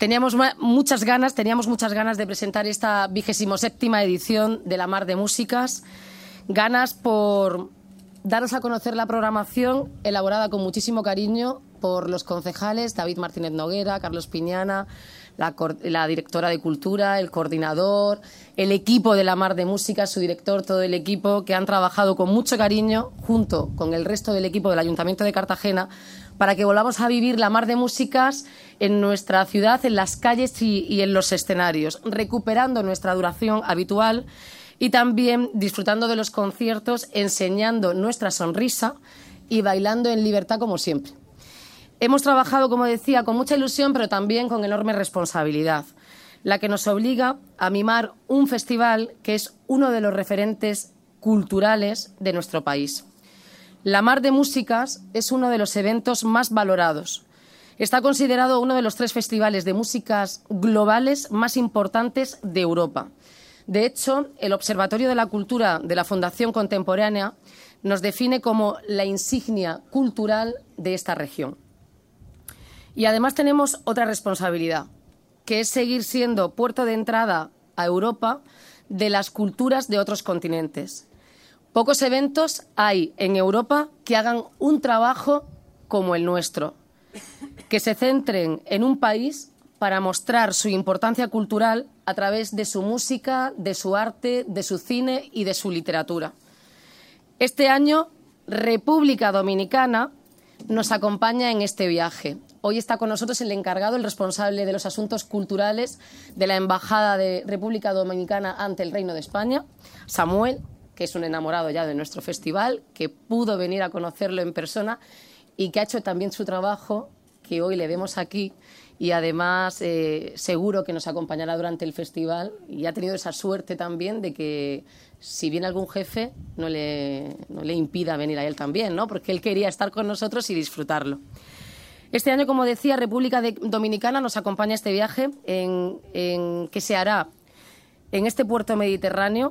teníamos muchas ganas de presentar esta 27ª edición de La Mar de Músicas, ganas por daros a conocer la programación elaborada con muchísimo cariño por los concejales David Martínez Noguera, Carlos Piñana, la directora de Cultura, el coordinador, el equipo de La Mar de Músicas, su director, todo el equipo, que han trabajado con mucho cariño junto con el resto del equipo del Ayuntamiento de Cartagena para que volvamos a vivir La Mar de Músicas en nuestra ciudad, en las calles y en los escenarios, recuperando nuestra duración habitual y también disfrutando de los conciertos, enseñando nuestra sonrisa y bailando en libertad como siempre. Hemos trabajado, como decía, con mucha ilusión, pero también con enorme responsabilidad, la que nos obliga a mimar un festival que es uno de los referentes culturales de nuestro país. La Mar de Músicas es uno de los eventos más valorados. Está considerado uno de los 3 festivales de músicas globales más importantes de Europa. De hecho, el Observatorio de la Cultura de la Fundación Contemporánea nos define como la insignia cultural de esta región. Y además tenemos otra responsabilidad, que es seguir siendo puerto de entrada a Europa de las culturas de otros continentes. Pocos eventos hay en Europa que hagan un trabajo como el nuestro, que se centren en un país para mostrar su importancia cultural a través de su música, de su arte, de su cine y de su literatura. Este año, República Dominicana nos acompaña en este viaje. Hoy está con nosotros el encargado, el responsable de los asuntos culturales de la Embajada de República Dominicana ante el Reino de España, Samuel, que es un enamorado ya de nuestro festival, que pudo venir a conocerlo en persona y que ha hecho también su trabajo, que hoy le vemos aquí, y además seguro que nos acompañará durante el festival, y ha tenido esa suerte también de que si viene algún jefe no le impida venir a él también, ¿no? Porque él quería estar con nosotros y disfrutarlo. Este año, como decía, República Dominicana nos acompaña a este viaje que se hará en este puerto mediterráneo,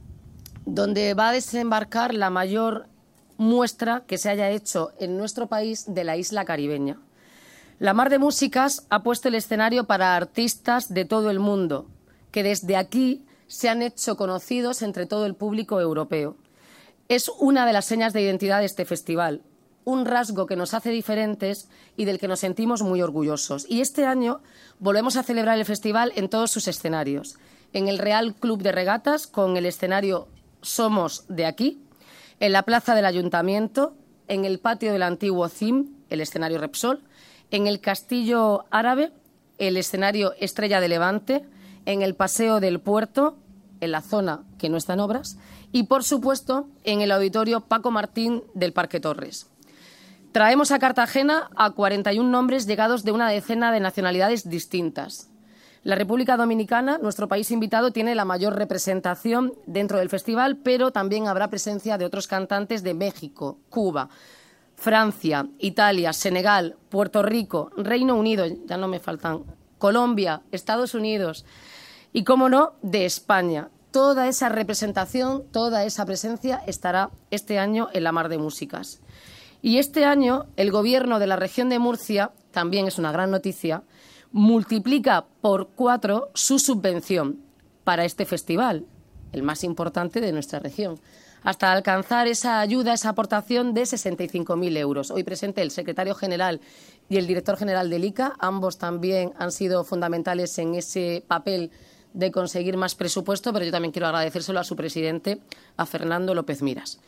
donde va a desembarcar la mayor muestra que se haya hecho en nuestro país de la isla caribeña. La Mar de Músicas ha puesto el escenario para artistas de todo el mundo, que desde aquí se han hecho conocidos entre todo el público europeo. Es una de las señas de identidad de este festival, un rasgo que nos hace diferentes y del que nos sentimos muy orgullosos. Y este año volvemos a celebrar el festival en todos sus escenarios. En el Real Club de Regatas, con el escenario Somos de aquí, en la plaza del Ayuntamiento, en el patio del antiguo CIM, el escenario Repsol, en el Castillo Árabe, el escenario Estrella de Levante, en el Paseo del Puerto, en la zona que no está en obras, y, por supuesto, en el Auditorio Paco Martín del Parque Torres. Traemos a Cartagena a 41 nombres llegados de una decena de nacionalidades distintas. La República Dominicana, nuestro país invitado, tiene la mayor representación dentro del festival, pero también habrá presencia de otros cantantes de México, Cuba, Francia, Italia, Senegal, Puerto Rico, Reino Unido, ya no me faltan, Colombia, Estados Unidos y, cómo no, de España. Toda esa representación, toda esa presencia estará este año en La Mar de Músicas. Y este año el Gobierno de la región de Murcia, también es una gran noticia, multiplica por 4 su subvención para este festival, el más importante de nuestra región, hasta alcanzar esa ayuda, esa aportación de 65.000 euros. Hoy presente el secretario general y el director general del ICA, ambos también han sido fundamentales en ese papel de conseguir más presupuesto, pero yo también quiero agradecérselo a su presidente, a Fernando López Miras.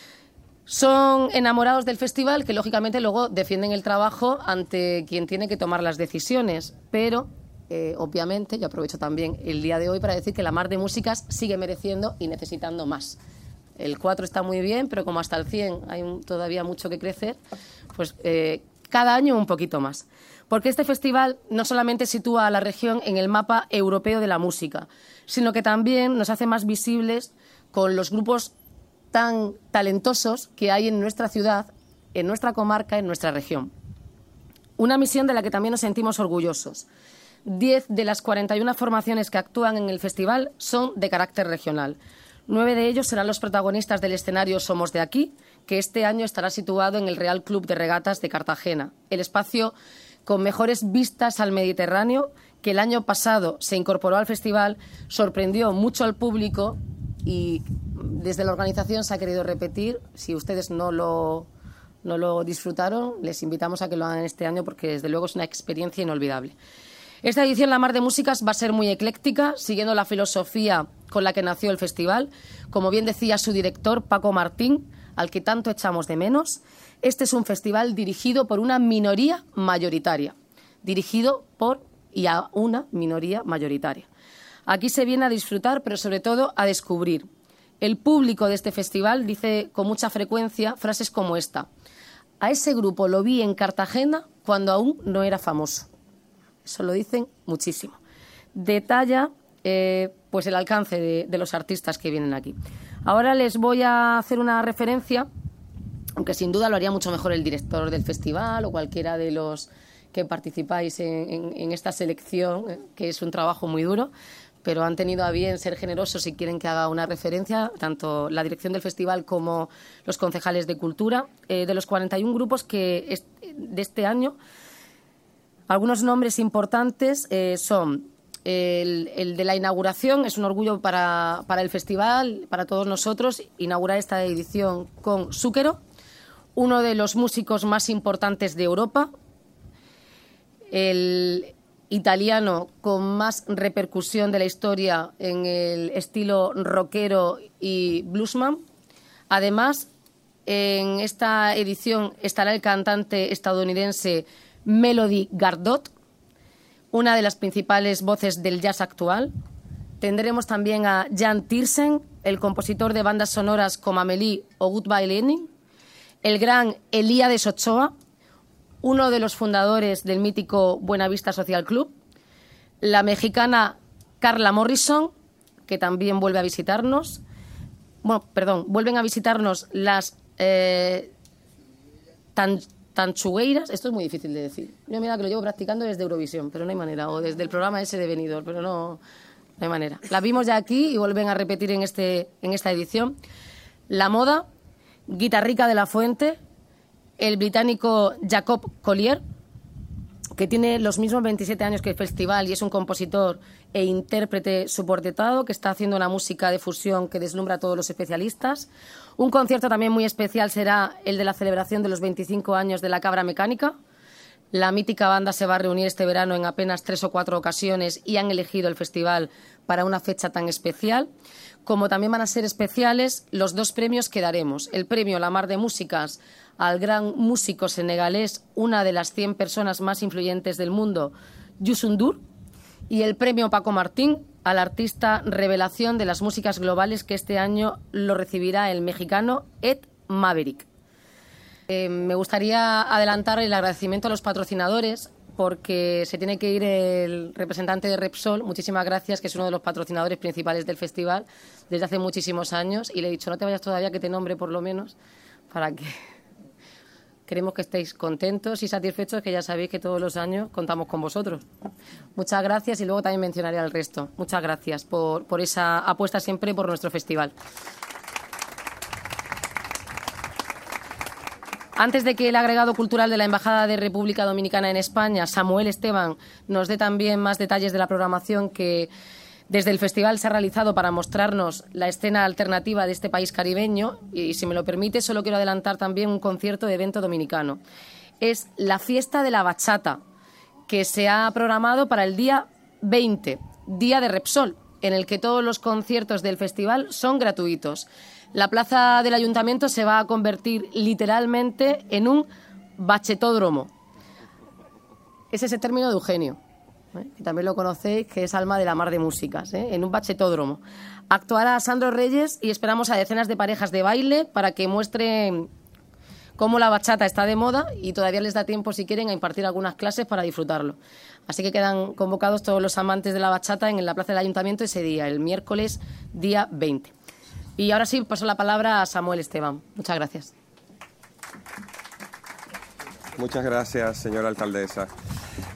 Son enamorados del festival que, lógicamente, luego defienden el trabajo ante quien tiene que tomar las decisiones, pero obviamente, yo aprovecho también el día de hoy para decir que La Mar de Músicas sigue mereciendo y necesitando más. El 4 está muy bien, pero como hasta el 100 hay todavía mucho que crecer, pues cada año un poquito más. Porque este festival no solamente sitúa a la región en el mapa europeo de la música, sino que también nos hace más visibles con los grupos tan talentosos que hay en nuestra ciudad, en nuestra comarca, en nuestra región. Una misión de la que también nos sentimos orgullosos. 10 de las 41 formaciones que actúan en el festival son de carácter regional. 9 de ellos serán los protagonistas del escenario Somos de aquí, que este año estará situado en el Real Club de Regatas de Cartagena, el espacio con mejores vistas al Mediterráneo, que el año pasado se incorporó al festival, sorprendió mucho al público y desde la organización se ha querido repetir. Si ustedes no lo disfrutaron, les invitamos a que lo hagan este año porque desde luego es una experiencia inolvidable. Esta edición, La Mar de Músicas, va a ser muy ecléctica, siguiendo la filosofía con la que nació el festival. Como bien decía su director, Paco Martín, al que tanto echamos de menos, este es un festival dirigido por una minoría mayoritaria. Dirigido por y a una minoría mayoritaria. Aquí se viene a disfrutar, pero sobre todo a descubrir. El público de este festival dice con mucha frecuencia frases como esta: a ese grupo lo vi en Cartagena cuando aún no era famoso. Eso lo dicen muchísimo. Detalla pues el alcance de los artistas que vienen aquí. Ahora les voy a hacer una referencia, aunque sin duda lo haría mucho mejor el director del festival o cualquiera de los que participáis en esta selección, que es un trabajo muy duro, pero han tenido a bien ser generosos y quieren que haga una referencia, tanto la dirección del festival como los concejales de cultura. De los 41 grupos de este año, algunos nombres importantes son el de la inauguración. Es un orgullo para el festival, para todos nosotros, inaugurar esta edición con Zúquero, uno de los músicos más importantes de Europa, el italiano con más repercusión de la historia en el estilo rockero y bluesman. Además, en esta edición estará el cantante estadounidense Melody Gardot, una de las principales voces del jazz actual. Tendremos también a Jan Tiersen, el compositor de bandas sonoras como Amélie o Goodbye Lenin, el gran Elías Ochoa, uno de los fundadores del mítico Buenavista Social Club, la mexicana Carla Morrison, que también vuelve a visitarnos. Vuelven a visitarnos las Tanchugueiras. Esto es muy difícil de decir. Yo mira que lo llevo practicando desde Eurovisión, pero no hay manera, o desde el programa ese de Benidorm, pero no hay manera. La vimos ya aquí y vuelven a repetir en esta edición. La Moda, Guitarrica de la Fuente, el británico Jacob Collier, que tiene los mismos 27 años que el festival y es un compositor e intérprete superdotado que está haciendo una música de fusión que deslumbra a todos los especialistas. Un concierto también muy especial será el de la celebración de los 25 años de la Cabra Mecánica. La mítica banda se va a reunir este verano en apenas 3 o 4 ocasiones y han elegido el festival para una fecha tan especial. Como también van a ser especiales los 2 premios que daremos. El premio La Mar de Músicas al gran músico senegalés, una de las 100 personas más influyentes del mundo, Youssou N'Dour, y el premio Paco Martín al artista revelación de las músicas globales, que este año lo recibirá el mexicano Ed Maverick. Me gustaría adelantar el agradecimiento a los patrocinadores, porque se tiene que ir el representante de Repsol. Muchísimas gracias, que es uno de los patrocinadores principales del festival desde hace muchísimos años, y le he dicho, no te vayas todavía, que te nombre por lo menos, para que queremos que estéis contentos y satisfechos, que ya sabéis que todos los años contamos con vosotros. Muchas gracias, y luego también mencionaré al resto. Muchas gracias por esa apuesta siempre por nuestro festival. Antes de que el agregado cultural de la Embajada de República Dominicana en España, Samuel Esteban, nos dé también más detalles de la programación que desde el festival se ha realizado para mostrarnos la escena alternativa de este país caribeño, y si me lo permite, solo quiero adelantar también un concierto de evento dominicano. Es la Fiesta de la Bachata, que se ha programado para el día 20, día de Repsol, en el que todos los conciertos del festival son gratuitos. La plaza del Ayuntamiento se va a convertir literalmente en un bachetódromo. Es ese término de Eugenio, que también lo conocéis, que es alma de la Mar de Músicas, en un bachetódromo. Actuará Sandro Reyes y esperamos a decenas de parejas de baile para que muestren cómo la bachata está de moda, y todavía les da tiempo, si quieren, a impartir algunas clases para disfrutarlo. Así que quedan convocados todos los amantes de la bachata en la plaza del Ayuntamiento ese día, el miércoles día 20. Y ahora sí, paso la palabra a Samuel Esteban. Muchas gracias. Muchas gracias, señora alcaldesa.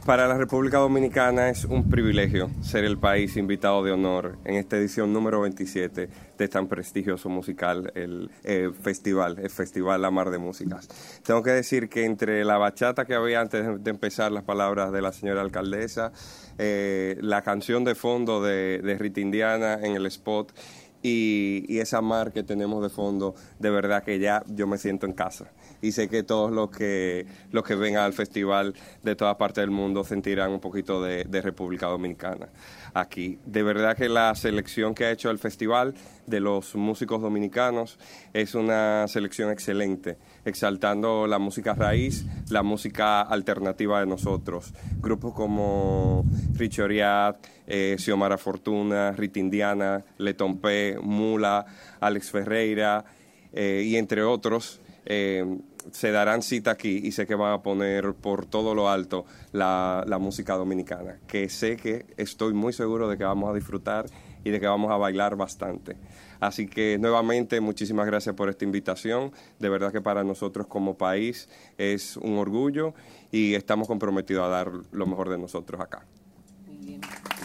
Para la República Dominicana es un privilegio ser el país invitado de honor en esta edición número 27 de tan prestigioso musical, el Festival La Mar de Músicas. Tengo que decir que entre la bachata que había antes de empezar, las palabras de la señora alcaldesa, la canción de fondo de Rita Indiana en el spot y esa mar que tenemos de fondo, de verdad que ya yo me siento en casa. Y sé que todos los que vengan al festival de todas partes del mundo sentirán un poquito de República Dominicana aquí. De verdad que la selección que ha hecho el festival de los músicos dominicanos es una selección excelente, exaltando la música raíz, la música alternativa de nosotros. Grupos como Richie Oriat, Xiomara Fortuna, Rita Indiana, Leton P, Mula, Alex Ferreira y entre otros. Se darán cita aquí y sé que van a poner por todo lo alto la música dominicana, que estoy muy seguro de que vamos a disfrutar y de que vamos a bailar bastante. Así que nuevamente muchísimas gracias por esta invitación. De verdad que para nosotros como país es un orgullo y estamos comprometidos a dar lo mejor de nosotros acá. Muy bien.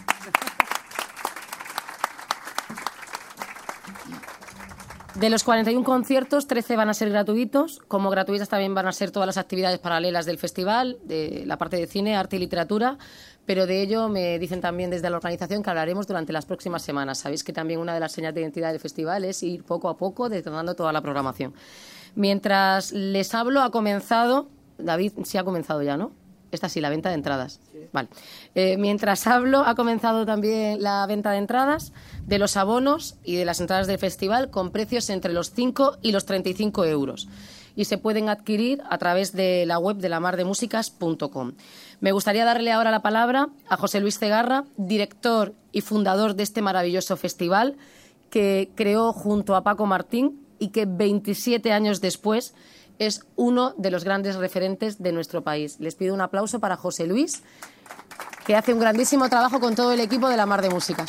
De los 41 conciertos, 13 van a ser gratuitos. Como gratuitas también van a ser todas las actividades paralelas del festival, de la parte de cine, arte y literatura, pero de ello me dicen también desde la organización que hablaremos durante las próximas semanas. Sabéis que también una de las señas de identidad del festival es ir poco a poco detonando toda la programación. Mientras les hablo, ha comenzado... David, sí ha comenzado ya, ¿no? Esta sí, la venta de entradas. Sí. Vale. Mientras hablo, ha comenzado también la venta de entradas, de los abonos y de las entradas del festival con precios entre los 5 y los 35 euros. Y se pueden adquirir a través de la web de lamardemúsicas.com. Me gustaría darle ahora la palabra a José Luis Cegarra, director y fundador de este maravilloso festival que creó junto a Paco Martín y que 27 años después es uno de los grandes referentes de nuestro país. Les pido un aplauso para José Luis, que hace un grandísimo trabajo con todo el equipo de La Mar de Músicas.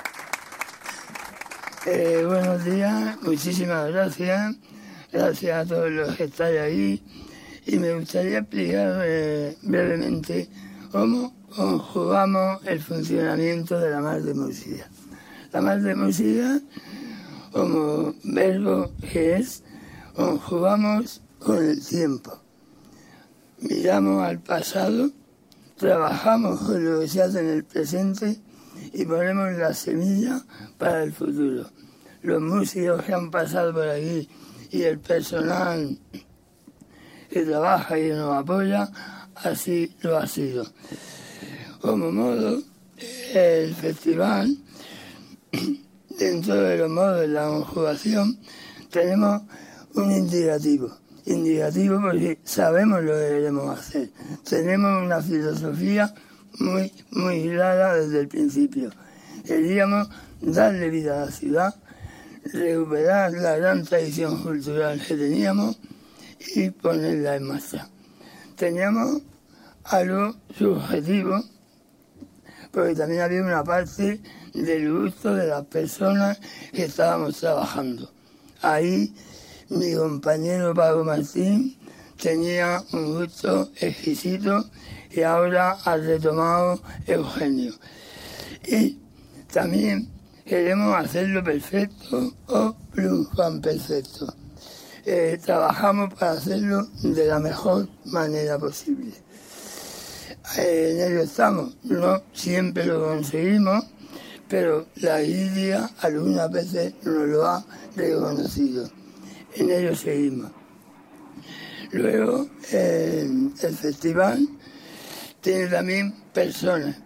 Buenos días, muchísimas gracias. Gracias a todos los que estáis ahí. Y me gustaría explicar brevemente cómo conjugamos el funcionamiento de La Mar de Música. La Mar de Música, como verbo que es, conjugamos con el tiempo. Miramos al pasado, trabajamos con lo que se hace en el presente y ponemos la semilla para el futuro. Los músicos que han pasado por aquí y el personal que trabaja y nos apoya, así lo ha sido. Como modo, el festival, dentro de los modos de la conjugación, tenemos un indicativo porque sabemos lo que queremos hacer. Tenemos una filosofía muy clara desde el principio. Queríamos darle vida a la ciudad, recuperar la gran tradición cultural que teníamos y ponerla en marcha. Teníamos algo subjetivo, porque también había una parte del gusto de las personas que estábamos trabajando. Ahí mi compañero Paco Martín tenía un gusto exquisito y ahora ha retomado Eugenio. Y también queremos hacerlo perfecto o perfecto. Trabajamos para hacerlo de la mejor manera posible. En ello estamos, no siempre lo conseguimos, pero la Lidia algunas veces nos lo ha reconocido. En ello seguimos. Luego, el festival tiene también personas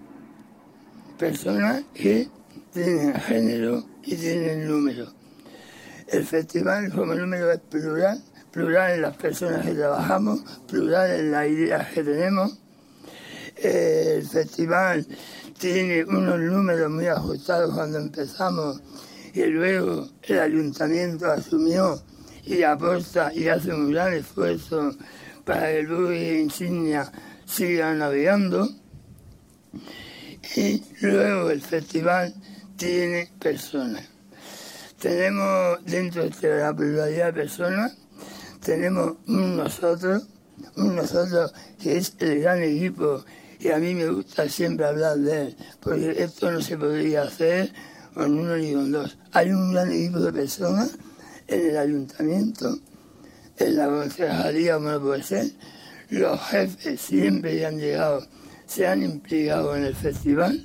que tienen género y tienen número. El festival como número es plural en las personas que trabajamos, plural en las ideas que tenemos. El festival tiene unos números muy ajustados cuando empezamos y luego el ayuntamiento asumió y aposta y hace un gran esfuerzo para que el buque insignia siga navegando. Y luego el festival tiene personas. Tenemos, dentro de la pluralidad de personas, tenemos un nosotros que es el gran equipo Y a mí me gusta siempre hablar de él, porque esto no se podría hacer con uno ni con dos. Hay un gran equipo de personas en el ayuntamiento, en la concejalía, como no puede ser. Los jefes siempre que han llegado se han implicado en el festival.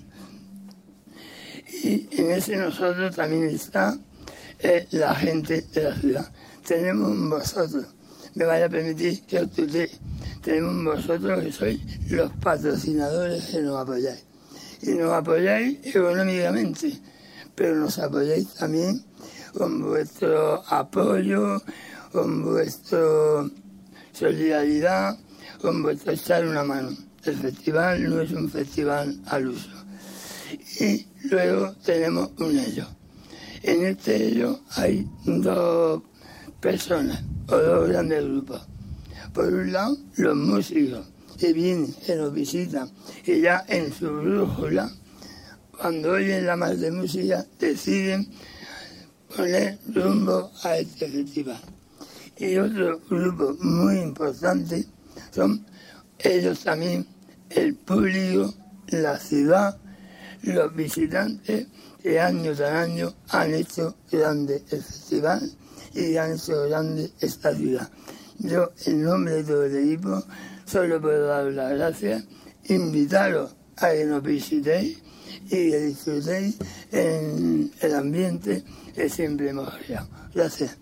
Y en ese nosotros también está la gente de la ciudad. Tenemos vosotros, me vaya a permitir que os tutee, tenemos vosotros que sois los patrocinadores que nos apoyáis. Y nos apoyáis económicamente, pero nos apoyáis también con vuestro apoyo, con vuestra solidaridad, con vuestro echar una mano. El festival no es un festival al uso. Y luego tenemos un ello. En este ello hay dos personas o dos grandes grupos. Por un lado, los músicos que vienen, que nos visitan, y ya en su brújula, cuando oyen la Mar de Música, deciden poner rumbo a este festival. Y otro grupo muy importante son ellos también, el público, la ciudad, los visitantes que año tras año han hecho grande el festival y han hecho grande esta ciudad. Yo, en nombre de todo el equipo, solo puedo daros las gracias, invitaros a que nos visitéis y que disfrutéis en el ambiente que siempre hemos creado. Gracias.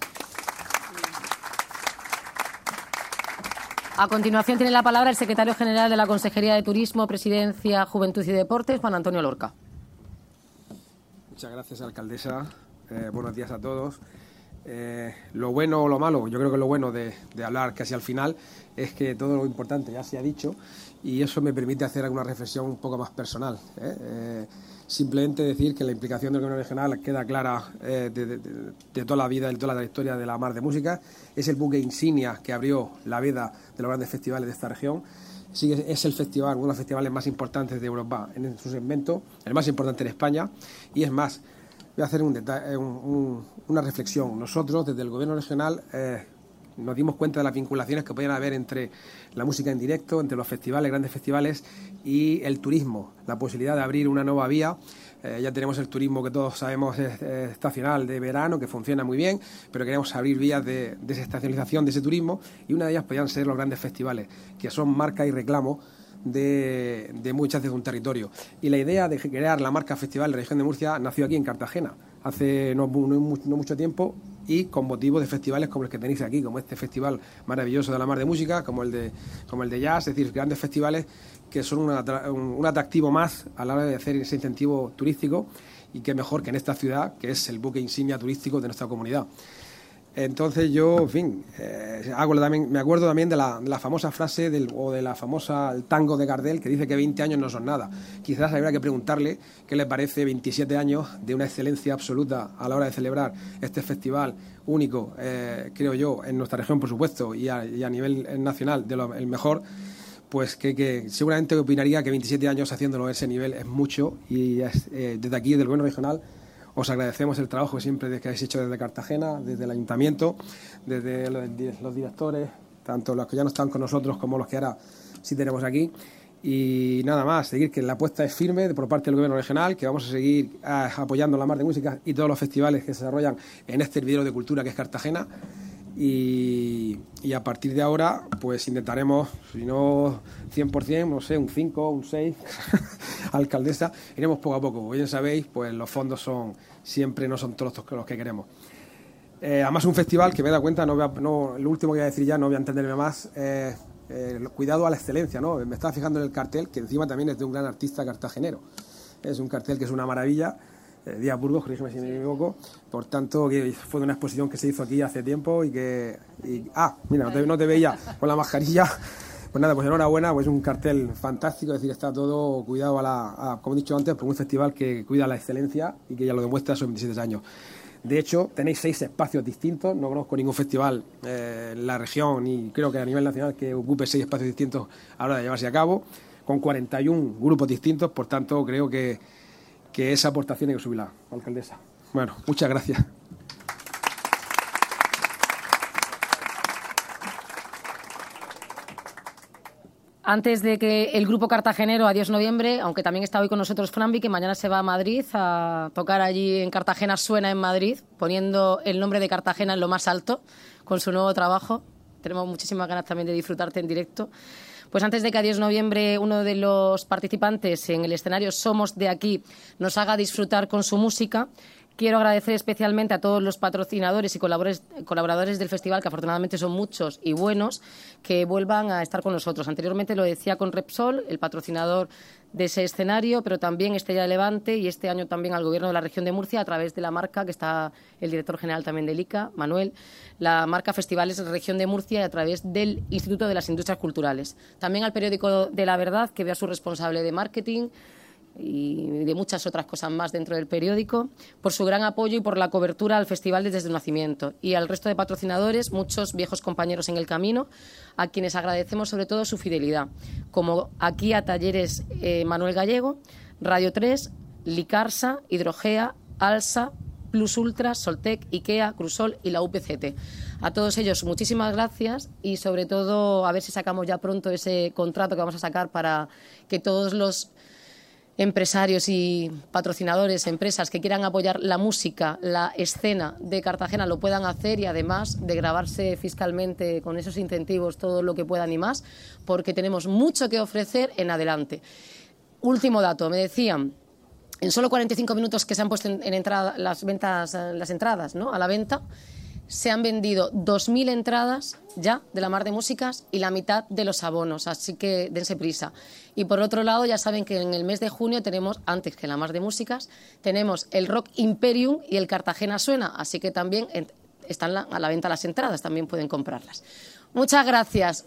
A continuación tiene la palabra el secretario general de la Consejería de Turismo, Presidencia, Juventud y Deportes, Juan Antonio Lorca. Muchas gracias, alcaldesa. Buenos días a todos. Lo bueno o lo malo, yo creo que lo bueno de hablar casi al final es que todo lo importante ya se ha dicho y eso me permite hacer alguna reflexión un poco más personal. Simplemente decir que la implicación del gobierno regional queda clara de toda la vida, de toda la trayectoria de la Mar de Música. Es el buque insignia que abrió la veda de los grandes festivales de esta región. Sí, es el festival, uno de los festivales más importantes de Europa en su segmento, el más importante en España. Y es más, voy a hacer una reflexión. Nosotros, desde el gobierno regional, nos dimos cuenta de las vinculaciones que podían haber entre la música en directo, entre los festivales, grandes festivales, y el turismo. La posibilidad de abrir una nueva vía. Ya tenemos el turismo que todos sabemos es estacional de verano, que funciona muy bien, pero queremos abrir vías de desestacionalización de ese turismo y una de ellas podrían ser los grandes festivales, que son marca y reclamo de muchas de un territorio. Y la idea de crear la marca Festival de la Región de Murcia nació aquí en Cartagena, hace no mucho tiempo, y con motivo de festivales como el que tenéis aquí, como este festival maravilloso de la Mar de Música, como el de jazz, es decir, grandes festivales que son un atractivo más a la hora de hacer ese incentivo turístico, y qué mejor que en esta ciudad, que es el buque insignia turístico de nuestra comunidad. Entonces yo, en fin, me acuerdo también de la famosa frase el tango de Gardel, que dice que 20 años no son nada. Quizás habría que preguntarle qué le parece 27 años de una excelencia absoluta a la hora de celebrar este festival único, creo yo, en nuestra región, por supuesto, y a nivel nacional, el mejor. Pues que seguramente opinaría que 27 años haciéndolo a ese nivel es mucho, y desde aquí, del gobierno regional, os agradecemos el trabajo siempre que habéis hecho desde Cartagena, desde el ayuntamiento, desde los directores, tanto los que ya no están con nosotros como los que ahora sí tenemos aquí. Y nada más, seguir que la apuesta es firme por parte del gobierno regional, que vamos a seguir apoyando la Mar de Música y todos los festivales que se desarrollan en este hervidero de cultura que es Cartagena. Y a partir de ahora, pues intentaremos, si no 100%, no sé, un 5, un 6, alcaldesa, iremos poco a poco. Como bien sabéis, pues los fondos siempre no son todos los que queremos. Además, un festival que me he dado cuenta, lo último que voy a decir ya, no voy a entenderme más, cuidado a la excelencia, ¿no? Me estaba fijando en el cartel, que encima también es de un gran artista cartagenero. Es un cartel que es una maravilla. Díaz Burgos, corrígeme si me equivoco. Por tanto, que fue de una exposición que se hizo aquí hace tiempo mira, no te veía con la mascarilla. Pues nada, pues enhorabuena, pues un cartel fantástico, es decir, está todo cuidado como he dicho antes, por un festival que cuida la excelencia y que ya lo demuestra esos 27 años. De hecho, tenéis 6 espacios distintos, no conozco ningún festival en la región, y creo que a nivel nacional que ocupe 6 espacios distintos a la hora de llevarse a cabo, con 41 grupos distintos, por tanto, creo que esa aportación hay que subirla, alcaldesa. Bueno, muchas gracias. Antes de que el grupo cartagenero Adiós Noviembre, aunque también está hoy con nosotros Frambi, que mañana se va a Madrid a tocar allí en Cartagena Suena en Madrid, poniendo el nombre de Cartagena en lo más alto con su nuevo trabajo. Tenemos muchísimas ganas también de disfrutarte en directo. Pues antes de que Adiós Noviembre, uno de los participantes en el escenario Somos de Aquí, nos haga disfrutar con su música, quiero agradecer especialmente a todos los patrocinadores y colaboradores del festival, que afortunadamente son muchos y buenos, que vuelvan a estar con nosotros. Anteriormente lo decía con Repsol, el patrocinador de ese escenario, pero también Estrella de Levante y este año también al Gobierno de la Región de Murcia a través de la marca, que está el director general también del ICA, Manuel, la marca Festivales Región de Murcia y a través del Instituto de las Industrias Culturales. También al periódico de La Verdad, que ve a su responsable de marketing y de muchas otras cosas más dentro del periódico, por su gran apoyo y por la cobertura al festival desde su nacimiento. Y al resto de patrocinadores, muchos viejos compañeros en el camino, a quienes agradecemos sobre todo su fidelidad, como aquí a Talleres Manuel Gallego, Radio 3, Licarsa, Hidrogea, Alsa, Plus Ultra, Soltec, IKEA, Crusol y la UPCT. A todos ellos muchísimas gracias y sobre todo a ver si sacamos ya pronto ese contrato que vamos a sacar para que todos los empresarios y patrocinadores, empresas que quieran apoyar la música, la escena de Cartagena lo puedan hacer y además de gravarse fiscalmente con esos incentivos todo lo que puedan y más, porque tenemos mucho que ofrecer en adelante. Último dato, me decían, en solo 45 minutos que se han puesto en entrada las entradas, ¿no?, a la venta, se han vendido 2.000 entradas ya de la Mar de Músicas y la mitad de los abonos, así que dense prisa. Y por otro lado, ya saben que en el mes de junio tenemos, antes que la Mar de Músicas, tenemos el Rock Imperium y el Cartagena Suena, así que también están a la venta las entradas, también pueden comprarlas. Muchas gracias.